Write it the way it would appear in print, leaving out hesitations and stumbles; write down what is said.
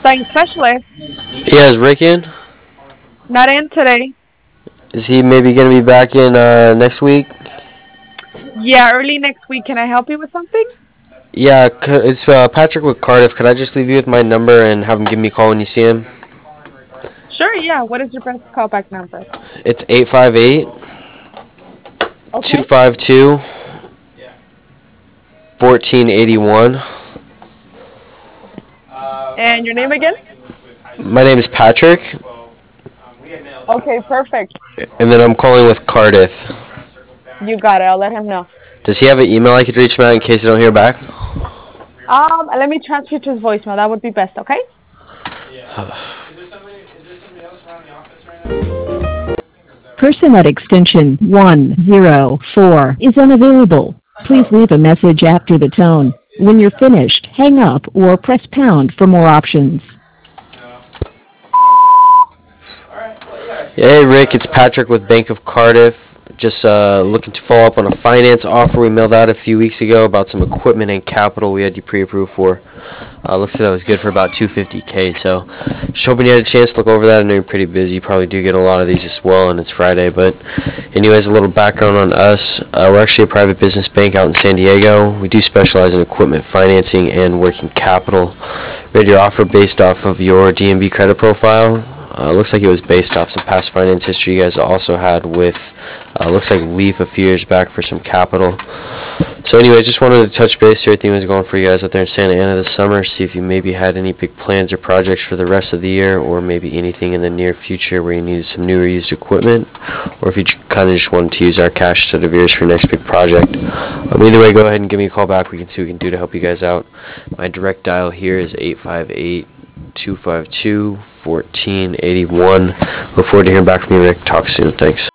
Sign specialist. Yeah, is Rick in? Not in today. Is he maybe going to be back in next week? Yeah, early next week. Can I help you with something? Yeah, it's Patrick with Cardiff. Could I just leave you with my number and have him give me a call when you see him? Sure, yeah. What is your best callback number? It's 858 Okay. 252 1481. And your name again? My name is Patrick, Okay, perfect. and then I'm calling with Cardiff. You got it. I'll let him know. Does he have an email I could reach him at in case I don't hear back? Let me transfer you to his voicemail. That would be best, okay? Person at extension 104 is unavailable. Please leave a message after the tone. When you're finished, hang up or press pound for more options. Hey Rick, it's Patrick with Bank of Cardiff. Just looking to follow up on a finance offer we mailed out a few weeks ago about some equipment and capital we had you pre-approved for. Looks like that was good for about 250K. So just hoping you had a chance to look over that. I know you're pretty busy. You probably do get a lot of these as well, and it's Friday. But anyways, a little background on us. We're actually a private business bank out in San Diego. We do specialize in equipment financing and working capital. We had your offer based off of your DMV credit profile. Looks like it was based off some past finance history you guys also had with, looks like Leaf a few years back for some capital. So anyway, just wanted to touch base, see how everything was going for you guys out there in Santa Ana this summer, see if you maybe had any big plans or projects for the rest of the year, or maybe anything in the near future where you needed some new or used equipment, or if you kind of just wanted to use our cash instead of yours for your next big project. Either way, go ahead and give me a call back. We can see what we can do to help you guys out. My direct dial here is 858 252 1481. Look forward to hearing back from you, Rick. Talk soon. Thanks.